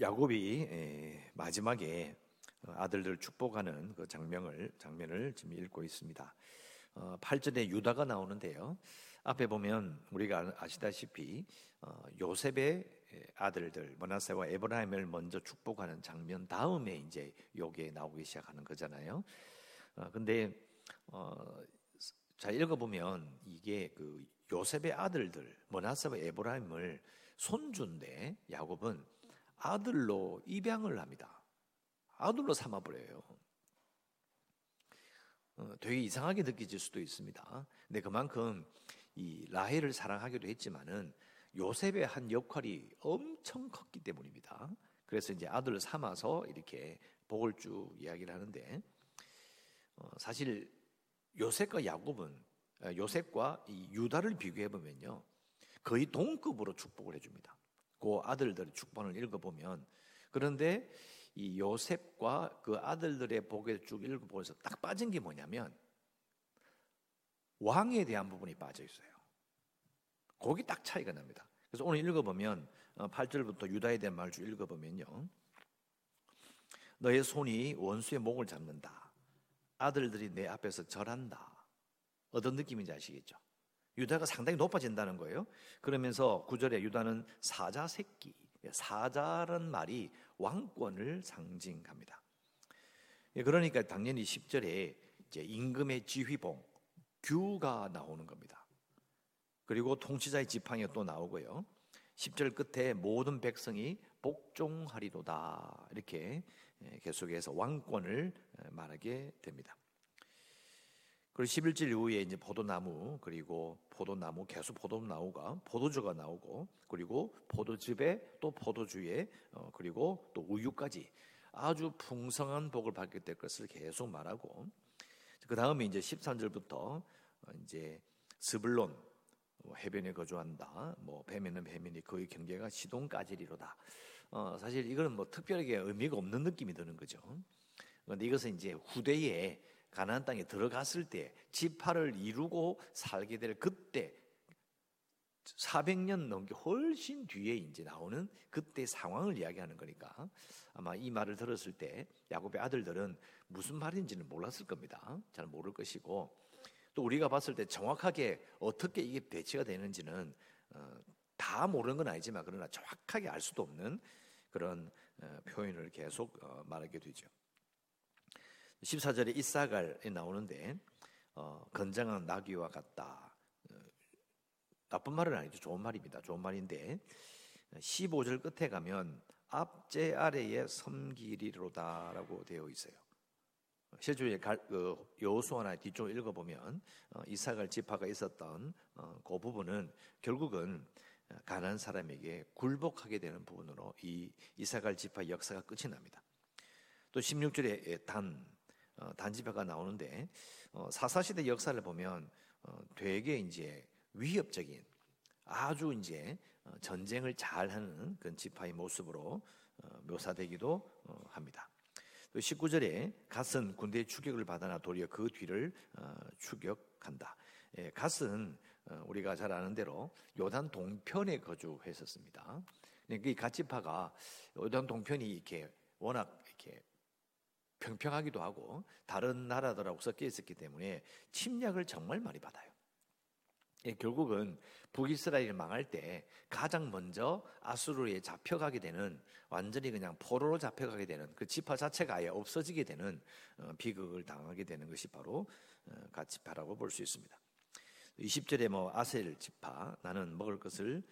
야곱이 마지막에 아들들 축복하는 그 장면을 지금 읽고 있습니다. 8절에 유다가 나오는데요. 앞에 보면 우리가 아시다시피 요셉의 아들들 머나세와 에브라임을 먼저 축복하는 장면 다음에 이제 요게 나오기 시작하는 거잖아요. 근데 자 읽어보면 이게 그 요셉의 아들들 머나세와 에브라임을 손주인데 야곱은 아들로 입양을 합니다. 아들로 삼아버려요. 되게 이상하게 느껴질 수도 있습니다. 근데 그만큼 이 라헬을 사랑하기도 했지만은 요셉의 한 역할이 엄청 컸기 때문입니다. 그래서 이제 아들을 삼아서 이렇게 복을 쭉 이야기를 하는데 사실 요셉과 이 유다를 비교해 보면요 거의 동급으로 축복을 해줍니다. 그 아들들의 축복을 읽어보면 그런데 이 요셉과 그 아들들의 복을 쭉 읽어보면서 딱 빠진 게 뭐냐면 왕에 대한 부분이 빠져 있어요. 거기 딱 차이가 납니다. 그래서 오늘 읽어보면 8절부터 유다에 대한 말을 쭉 읽어보면요 너의 손이 원수의 목을 잡는다. 아들들이 내 앞에서 절한다. 어떤 느낌인지 아시겠죠? 유다가 상당히 높아진다는 거예요. 그러면서 9절에 유다는 사자 새끼, 사자란 말이 왕권을 상징합니다. 그러니까 당연히 10절에 이제 임금의 지휘봉, 규가 나오는 겁니다. 그리고 통치자의 지팡이가 또 나오고요. 10절 끝에 모든 백성이 복종하리로다 이렇게 계속해서 왕권을 말하게 됩니다. 그리고 11절 이후에 이제 포도나무 그리고 포도나무 계속 포도나무가 포도주가 나오고 그리고 포도즙에 또 포도주에 그리고 또 우유까지 아주 풍성한 복을 받게 될 것을 계속 말하고 그 다음에 이제 13절부터 이제 스불론 해변에 거주한다. 뭐 뱀에는 뱀이니 그의 경계가 시돈까지리로다. 사실 이거는 뭐 특별하게 의미가 없는 느낌이 드는 거죠. 그런데 이것은 이제 후대에 가나안 땅에 들어갔을 때 지파를 이루고 살게 될 그때 400년 넘게 훨씬 뒤에 이제 나오는 그때 상황을 이야기하는 거니까 아마 이 말을 들었을 때 야곱의 아들들은 무슨 말인지는 몰랐을 겁니다. 잘 모를 것이고 또 우리가 봤을 때 정확하게 어떻게 이게 배치가 되는지는 다 모르는 건 아니지만 그러나 정확하게 알 수도 없는 그런 표현을 계속 말하게 되죠. 14절에 이사갈이 나오는데 건장한 나귀와 같다. 나쁜 말은 아니죠. 좋은 말입니다. 좋은 말인데 15절 끝에 가면 앞제 아래에 섬기리로다라고 되어 있어요. 실제로 여호수아나 뒤쪽 읽어보면 이사갈 지파가 있었던 그 부분은 결국은 가나안 사람에게 굴복하게 되는 부분으로 이 이사갈 지파 역사가 끝이 납니다. 또 16절에 단 지파가 나오는데 사사시대 역사를 보면 되게 이제 위협적인 아주 이제 전쟁을 잘하는 그런 지파의 모습으로 묘사되기도 합니다. 또 19절에 갓은 군대의 추격을 받아나 도리어 그 뒤를 추격한다. 갓은 우리가 잘 아는 대로 요단 동편에 거주했었습니다. 이 갓 지파가 요단 동편이 이렇게 워낙 이렇게 평평하기도 하고 다른 나라들하고 섞여 있었기 때문에 침략을 정말 많이 받아요. 결국은 북이스라엘이 망할 때 가장 먼저 아수르에 잡혀가게 되는 완전히 그냥 포로로 잡혀가게 되는 그 지파 자체가 아예 없어지게 되는 비극을 당하게 되는 것이 바로 갓 지파라고 볼 수 있습니다. 20절에 뭐 아셀 지파 나는 먹을 것을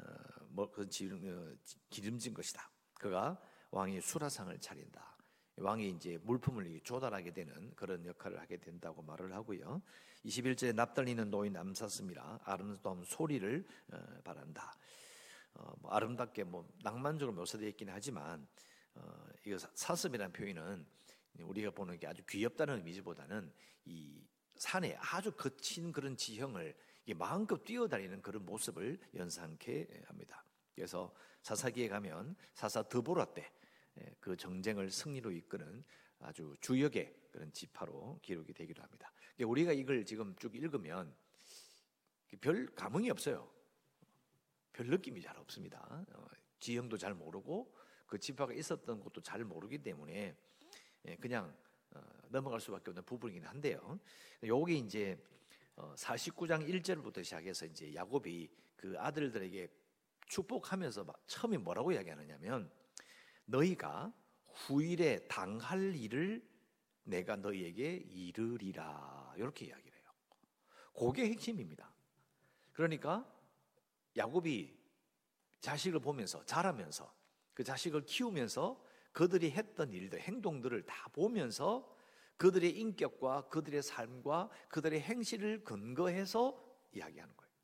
기름진 것이다. 그가 왕이 수라상을 차린다. 왕이 이제 물품을 조달하게 되는 그런 역할을 하게 된다고 말을 하고요. 21절에 납달리는 노인 암사슴이라 아름다운 소리를 바란다. 아름답게 낭만적으로 묘사되어 있긴 하지만 이거 사슴이라는 표현은 우리가 보는 게 아주 귀엽다는 의미보다는 이 산에 아주 거친 그런 지형을 마음껏 뛰어다니는 그런 모습을 연상케 합니다. 그래서 사사기에 가면 사사 드보라 때 그 정쟁을 승리로 이끄는 아주 주역의 그런 지파로 기록이 되기도 합니다. 우리가 이걸 지금 쭉 읽으면 별 감흥이 없어요. 별 느낌이 잘 없습니다. 지형도 잘 모르고 그 지파가 있었던 것도 잘 모르기 때문에 그냥 넘어갈 수밖에 없는 부분이긴 한데요. 요게 이제 49장 1절부터 시작해서 이제 야곱이 그 아들들에게 축복하면서 처음에 뭐라고 이야기하느냐면 너희가 후일에 당할 일을 내가 너희에게 이르리라 이렇게 이야기를 해요. 그게 핵심입니다. 그러니까 야곱이 자식을 보면서 자라면서 그 자식을 키우면서 그들이 했던 일들, 행동들을 다 보면서 그들의 인격과 그들의 삶과 그들의 행실을 근거해서 이야기하는 거예요.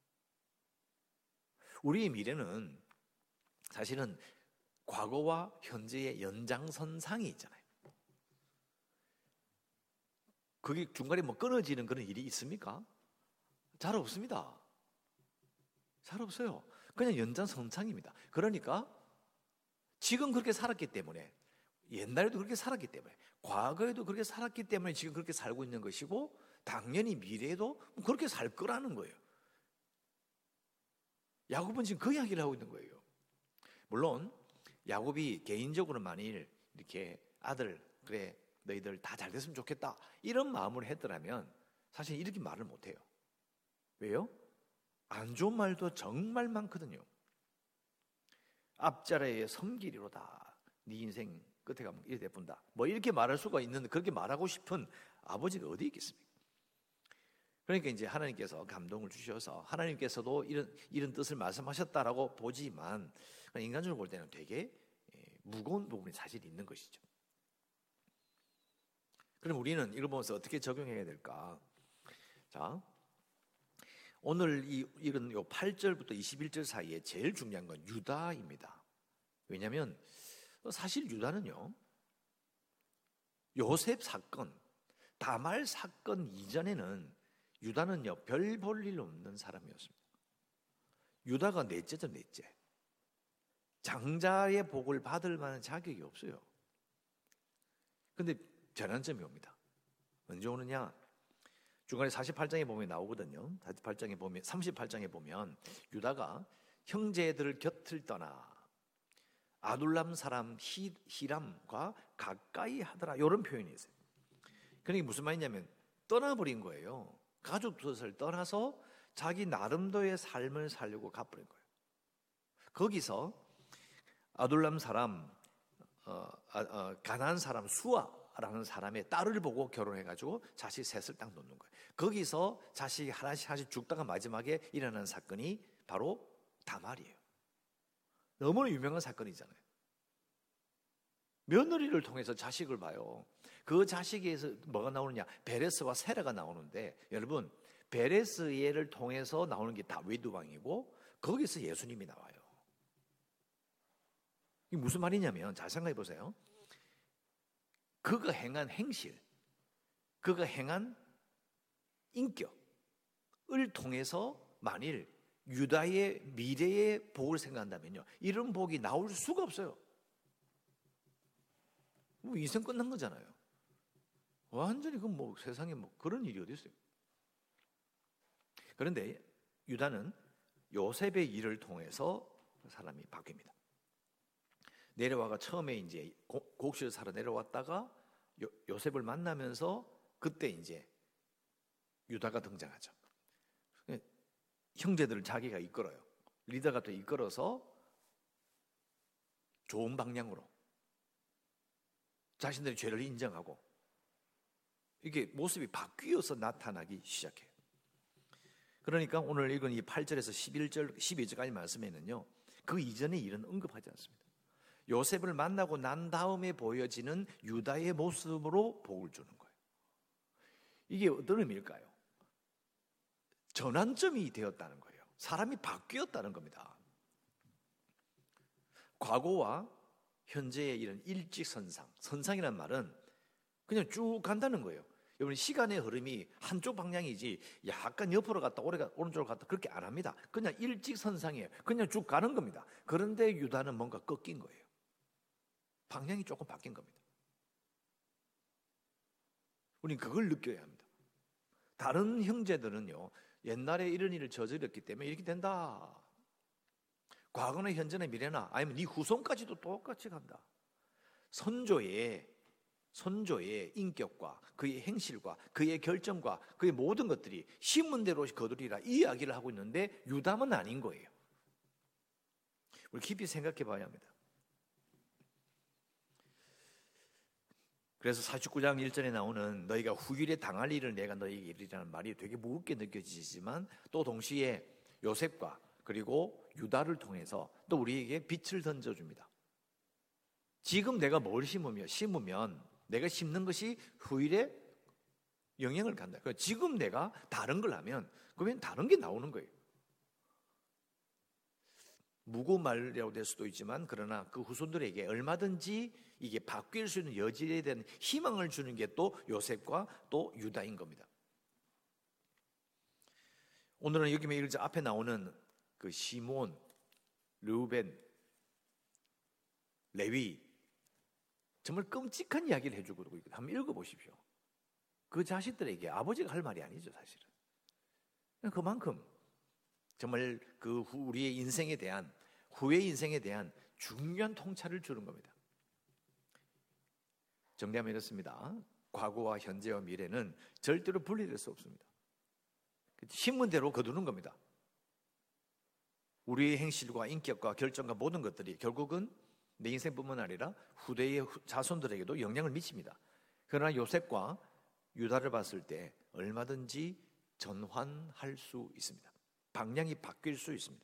우리의 미래는 사실은 과거와 현재의 연장선상이 있잖아요. 그게 중간에 뭐 끊어지는 그런 일이 있습니까? 잘 없습니다. 잘 없어요. 그냥 연장선상입니다. 그러니까 지금 그렇게 살았기 때문에, 옛날에도 그렇게 살았기 때문에, 과거에도 그렇게 살았기 때문에 지금 그렇게 살고 있는 것이고 당연히 미래에도 그렇게 살 거라는 거예요. 야곱은 지금 그 이야기를 하고 있는 거예요. 물론 야곱이 개인적으로 만일 이렇게 아들 그래 너희들 다 잘 됐으면 좋겠다 이런 마음을 했더라면 사실 이렇게 말을 못해요. 왜요? 안 좋은 말도 정말 많거든요. 앞자라에 섬기리로다. 네 인생 끝에 가면 이래 돼본다. 뭐 이렇게 말할 수가 있는데 그렇게 말하고 싶은 아버지가 어디 있겠습니까? 그러니까 이제 하나님께서 감동을 주셔서 하나님께서도 이런 뜻을 말씀하셨다라고 보지만 인간적으로 볼 때는 되게 무거운 부분이 사실 있는 것이죠. 그럼 우리는 이걸 보면서 어떻게 적용해야 될까? 자, 오늘 이런 8절부터 21절 사이에 제일 중요한 건 유다입니다. 왜냐하면 사실 유다는요, 요셉 사건, 다말 사건 이전에는 유다는요 별 볼 일 없는 사람이었습니다. 유다가 넷째죠, 넷째. 장자의 복을 받을 만한 자격이 없어요. 근데 전환점이 옵니다. 언제 오느냐? 중간에 48장에 보면 나오거든요. 38장에 보면 유다가 형제들을 곁을 떠나 아둘람 사람 히람과 가까이 하더라 이런 표현이 있어요. 그러니까 무슨 말이냐면 떠나버린 거예요. 가족 뜻을 떠나서 자기 나름대로의 삶을 살려고 가버린 거예요. 거기서 아둘람 사람 가나안 사람 수아라는 사람의 딸을 보고 결혼해가지고 자식 셋을 딱 놓는 거예요. 거기서 자식이 하나씩 죽다가 마지막에 일어난 사건이 바로 다말이에요. 너무나 유명한 사건이잖아요. 며느리를 통해서 자식을 봐요. 그 자식에서 뭐가 나오느냐? 베레스와 세라가 나오는데 여러분 베레스 얘를 통해서 나오는 게 다윗 왕이고 거기서 예수님이 나와요. 이게 무슨 말이냐면 잘 생각해 보세요. 그가 행한 행실, 그가 행한 인격을 통해서 만일 유다의 미래의 복을 생각한다면요, 이런 복이 나올 수가 없어요. 뭐 인생 끝난 거잖아요. 완전히 그 뭐 세상에 뭐 그런 일이 어디 있어요? 그런데 유다는 요셉의 일을 통해서 사람이 바뀝니다. 내려와가 처음에 이제 곡식을 사러 내려왔다가 요셉을 만나면서 그때 이제 유다가 등장하죠. 형제들을 자기가 이끌어요. 리더가 또 이끌어서 좋은 방향으로 자신들의 죄를 인정하고 이게 모습이 바뀌어서 나타나기 시작해요. 그러니까 오늘 읽은 이 8절에서 11절, 12절까지 말씀에는요, 그 이전의 일은 언급하지 않습니다. 요셉을 만나고 난 다음에 보여지는 유다의 모습으로 복을 주는 거예요. 이게 어떤 의미일까요? 전환점이 되었다는 거예요. 사람이 바뀌었다는 겁니다. 과거와 현재의 이런 일직선상, 선상이라는 말은 그냥 쭉 간다는 거예요. 여러분 시간의 흐름이 한쪽 방향이지 약간 옆으로 갔다 오른쪽으로 갔다 그렇게 안 합니다. 그냥 일직선상이에요. 그냥 쭉 가는 겁니다. 그런데 유다는 뭔가 꺾인 거예요. 방향이 조금 바뀐 겁니다. 우리는 그걸 느껴야 합니다. 다른 형제들은요, 옛날에 이런 일을 저질렀기 때문에 이렇게 된다. 과거나 현재나 미래나 아니면 네 후손까지도 똑같이 간다. 선조의 인격과 그의 행실과 그의 결정과 그의 모든 것들이 신문대로 거두리라 이 이야기를 하고 있는데 유담은 아닌 거예요. 우리 깊이 생각해 봐야 합니다. 그래서 49장 1절에 나오는 너희가 후일에 당할 일을 내가 너희에게 이르리라는 말이 되게 무겁게 느껴지지만 또 동시에 요셉과 그리고 유다를 통해서 또 우리에게 빛을 던져줍니다. 지금 내가 뭘 심으면 내가 심는 것이 후일에 영향을 간다. 지금 내가 다른 걸 하면 그러면 다른 게 나오는 거예요. 무거운 말이라고 될 수도 있지만 그러나 그 후손들에게 얼마든지 이게 바뀔 수 있는 여지에 대한 희망을 주는 게 또 요셉과 또 유다인 겁니다. 오늘은 여기 앞에 나오는 그 시몬, 르우벤, 레위 정말 끔찍한 이야기를 해주고 있거든요. 한번 읽어보십시오. 그 자식들에게 아버지가 할 말이 아니죠, 사실은. 그만큼 정말 그 우리의 인생에 대한 후의 인생에 대한 중요한 통찰을 주는 겁니다. 정리하면 이렇습니다. 과거와 현재와 미래는 절대로 분리될 수 없습니다. 신문대로 거두는 겁니다. 우리의 행실과 인격과 결정과 모든 것들이 결국은 내 인생뿐만 아니라 후대의 자손들에게도 영향을 미칩니다. 그러나 요셉과 유다를 봤을 때 얼마든지 전환할 수 있습니다. 방향이 바뀔 수 있습니다.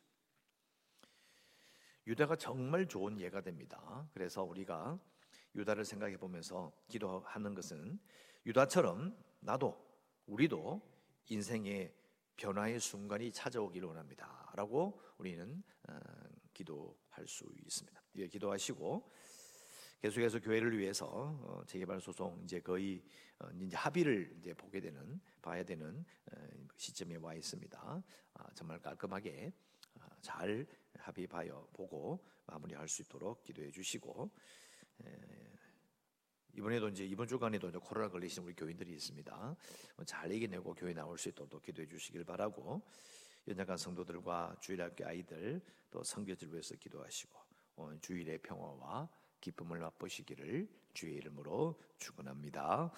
유다가 정말 좋은 예가 됩니다. 그래서 우리가 유다를 생각해 보면서 기도하는 것은 유다처럼 우리도 인생의 변화의 순간이 찾아오기를 원합니다 라고 우리는 기도할 수 있습니다. 예, 기도하시고 계속해서 교회를 위해서 재개발 소송 이제 거의 이제 합의를 이제 봐야 되는 시점에 와 있습니다. 정말 깔끔하게 잘 합의 보고 마무리할 수 있도록 기도해 주시고 이번에도 이제 이번 주간에도 이제 코로나 걸리신 우리 교인들이 있습니다. 잘 이겨내고 교회 나올 수 있도록 기도해 주시길 바라고 연약한 성도들과 주일학교 아이들 또 선교지를 위해서 기도하시고 주일의 평화와 기쁨을 맛보시기를 주의 이름으로 축원합니다.